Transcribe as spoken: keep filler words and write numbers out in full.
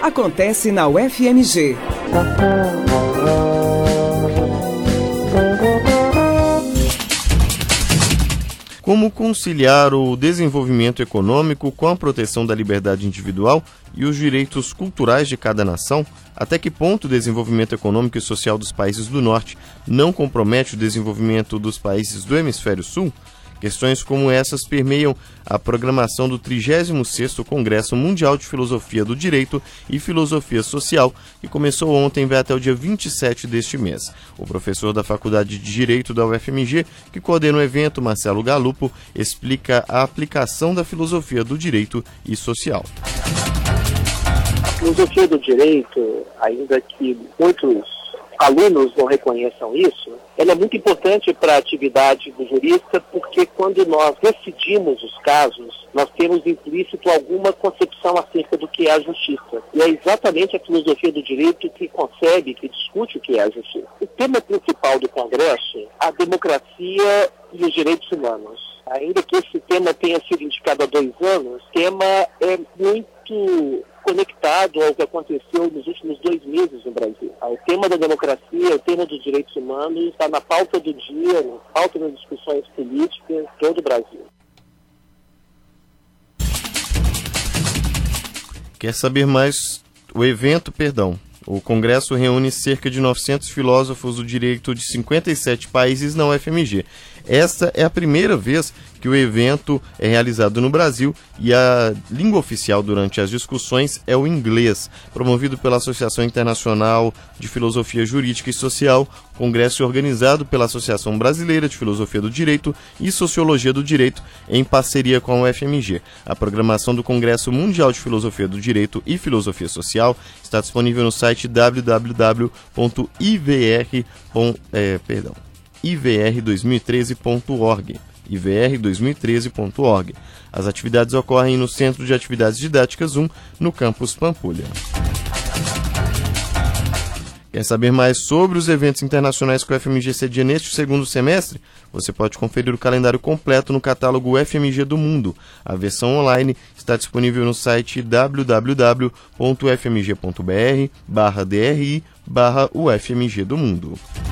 acontece na U F M G. Como conciliar o desenvolvimento econômico com a proteção da liberdade individual e os direitos culturais de cada nação? Até que ponto o desenvolvimento econômico e social dos países do Norte não compromete o desenvolvimento dos países do Hemisfério Sul? Questões como essas permeiam a programação do trigésimo sexto Congresso Mundial de Filosofia do Direito e Filosofia Social, que começou ontem e vai até o dia vinte e sete deste mês. O professor da Faculdade de Direito da U F M G, que coordena o evento, Marcelo Galupo, explica a aplicação da filosofia do direito e social. A filosofia do direito, ainda que muitos alunos não reconheçam isso, ela é muito importante para a atividade do jurista, porque quando nós decidimos os casos, nós temos implícito alguma concepção acerca do que é a justiça. E é exatamente a filosofia do direito que concebe, que discute o que é a justiça. O tema principal do Congresso é a democracia e os direitos humanos. Ainda que esse tema tenha sido indicado há dois anos, o tema é muito conectado ao que aconteceu nos últimos dois meses no Brasil. O tema da democracia, o tema dos direitos humanos está na pauta do dia, na pauta das discussões políticas em todo o Brasil. Quer saber mais? O evento, perdão. O Congresso reúne cerca de novecentos filósofos do direito de cinquenta e sete países na U F M G. Esta é a primeira vez que o evento é realizado no Brasil e a língua oficial durante as discussões é o inglês. Promovido pela Associação Internacional de Filosofia Jurídica e Social, o congresso é organizado pela Associação Brasileira de Filosofia do Direito e Sociologia do Direito, em parceria com a U F M G. A programação do Congresso Mundial de Filosofia do Direito e Filosofia Social está disponível no site w w w ponto i v r dois mil e treze ponto org. i v r dois mil e treze ponto org. As atividades ocorrem no Centro de Atividades Didáticas um, no campus Pampulha. Quer saber mais sobre os eventos internacionais que o U F M G cedia neste segundo semestre? Você pode conferir o calendário completo no catálogo U F M G do Mundo. A versão online está disponível no site w w w ponto u f m g ponto b r barra d r i barra U F M G do Mundo.